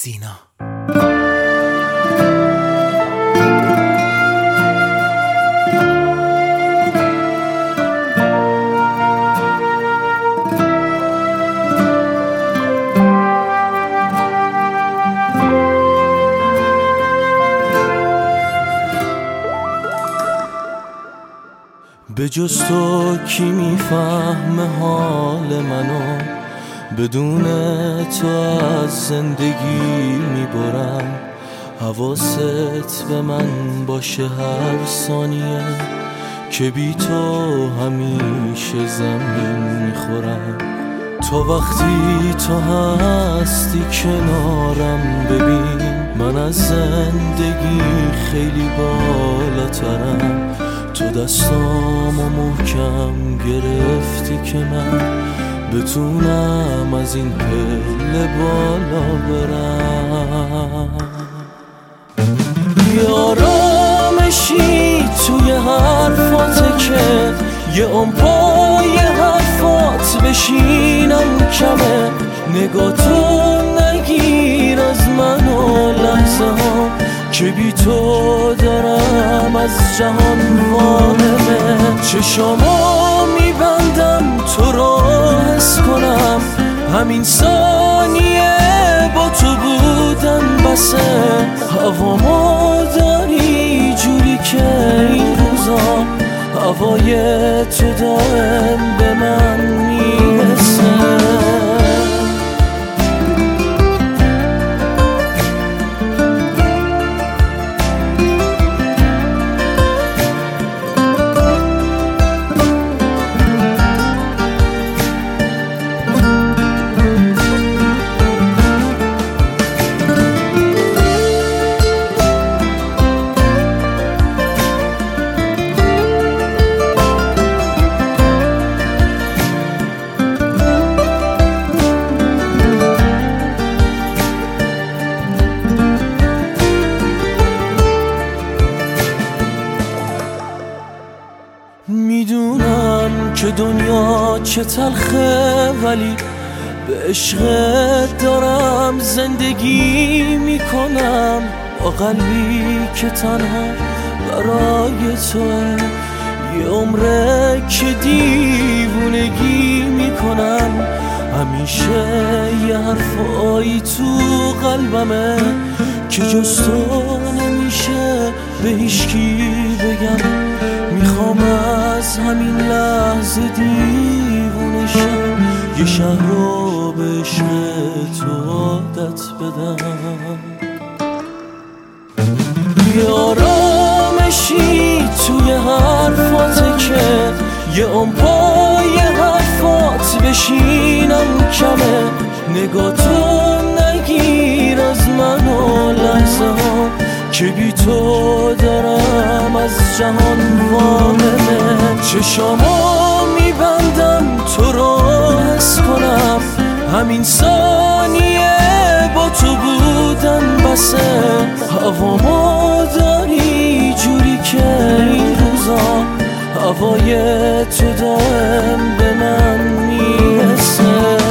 سینا. به جز تو کی میفهمه حال منو، بدون تو از زندگی میبرم. حواست به من باشه هر ثانیه که بی تو همیشه زمین میخورم. تا وقتی تو هستی کنارم ببین، من از زندگی خیلی بالاترم. تو دستامو محکم گرفتی که من بتونم از این پله بالا برم. آرامشی توی حرفاته که یه پای حرفات بشینم کمه. نگاه تو نگیر از من و لحظه ها که بی تو دارم از جهان وانمه. چشامو میبندم تو رو حس کنم، همین ثانیه با تو بودن بسه. هوامو داری جوری که این روزا هوای تو دائم به من میرسه. میدونم که دنیا چه تلخه، ولی به عشقت دارم زندگی میکنم. با قلبی که تنها برای توه، یه عمره که دیوونگی میکنم. همیشه یه حرفایی تو قلبمه که جز تو نمیشه به هیچکی بگم. میخوام از همین لحظه دیوونه شم، یه شهر رو به عشق تو عادت بدم. یه آرامشی توی حرفاته که یه پای حرفات بشینم کمه. نگاه تو نگیر از من و لحظه ها که بی تو دارم از جهان وانمه. چشامو میبندم تو رو حس کنم، همین ثانیه با تو بودن بسه. هوامو داری جوری که این روزا هوای تو دائم به من میرسه.